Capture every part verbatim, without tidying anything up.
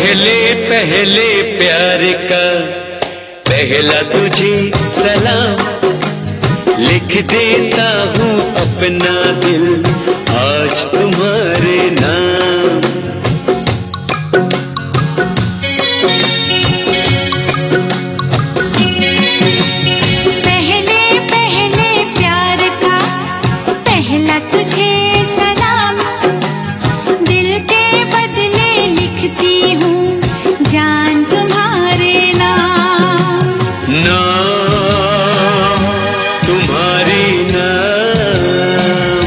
पहले पहले प्यार का पहला तुझे सलाम, लिख देता हूँ अपना दिल आज तुम्हारे नाम। पहले पहले प्यार का पहला तुझे सलाम, दिल के बदले लिखती हूँ जान तुम्हारे नाम। नाम तुम्हारी नाम,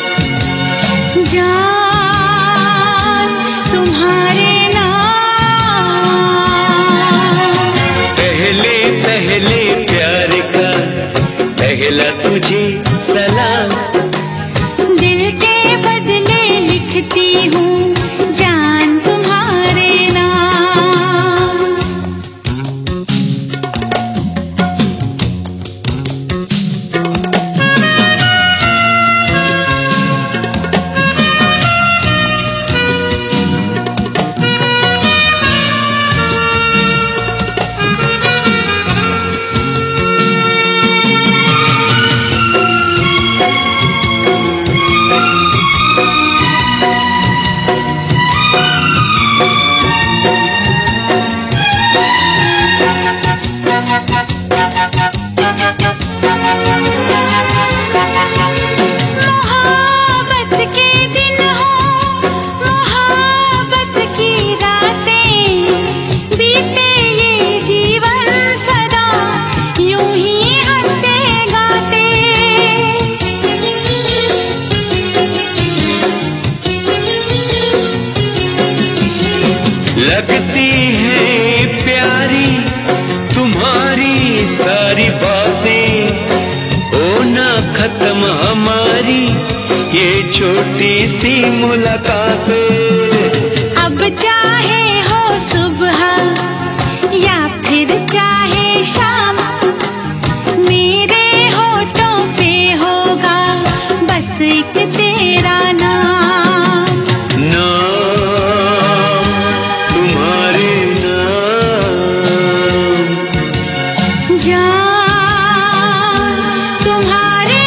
जान तुम्हारे नाम। पहले पहले प्यार का पहला तुझे सलाम, दिल के बदले लिखती हूँ जान तुम्हारे नाम। मोहब्बत के दिन हो, मोहब्बत की रातें, बीते ये जीवन सदा यूं ही हंसते गाते। लगती है प्यारी तुम्हारी सारी बातें, हो ना खत्म हमारी ये छोटी सी मुलाकातें। अब चाहे हो सुबह या फिर चाहे शाम, मेरे होठों पे होगा बस एक तेरा नाम। नाम तुम्हारे नाम, जान तुम्हारे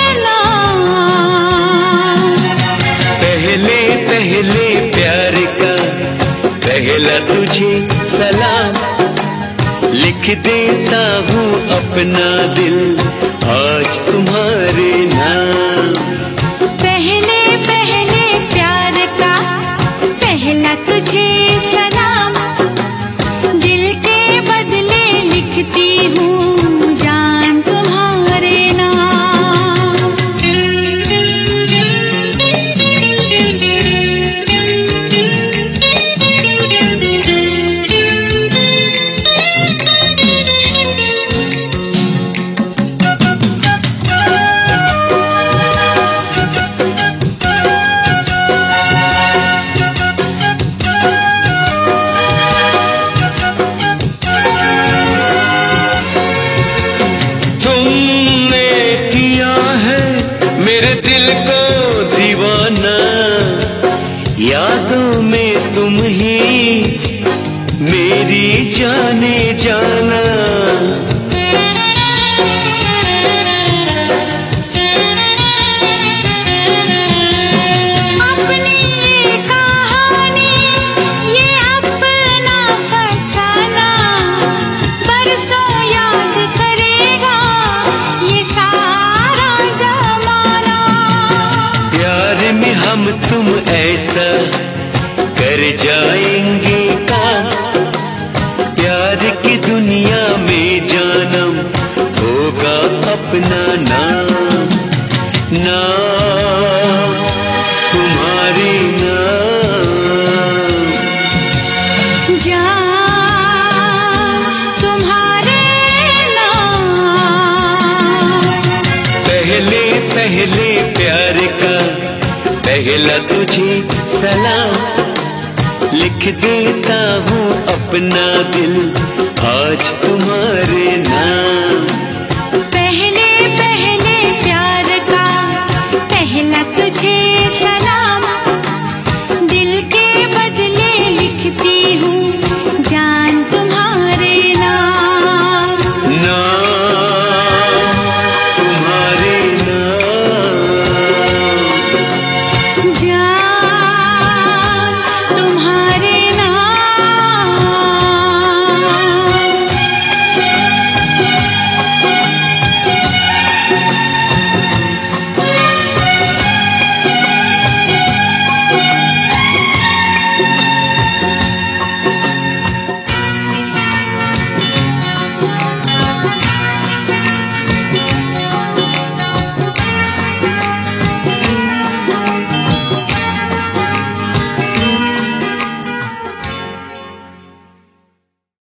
नाम। पहले पहले प्यार का पहला तुझे सलाम, लिख देता हूँ अपना दिल आज तुम्हारे नाम। पहले पहले प्यार का पहला तुझे सलाम, दिल के बदले लिखती हूँ जान तुम्हारे तुमने किया है मेरे दिल को दीवाना, यादों में तुम ही मेरी जाने जाना। अपनी ये कहानी, ये अपना फसाना, बरसों याद करेगा ये सारा जमाना। प्यार में हम तुम ऐसा कर जाएंगे काम, प्यार की दुनिया में जानम होगा अपना नाम। नाम तुम्हारी नाम, जान तुम्हारे नाम। पहले पहले प्यार का पहला तुझे सलाम, लिख देता हूँ अपना दिल आज तुम्हारे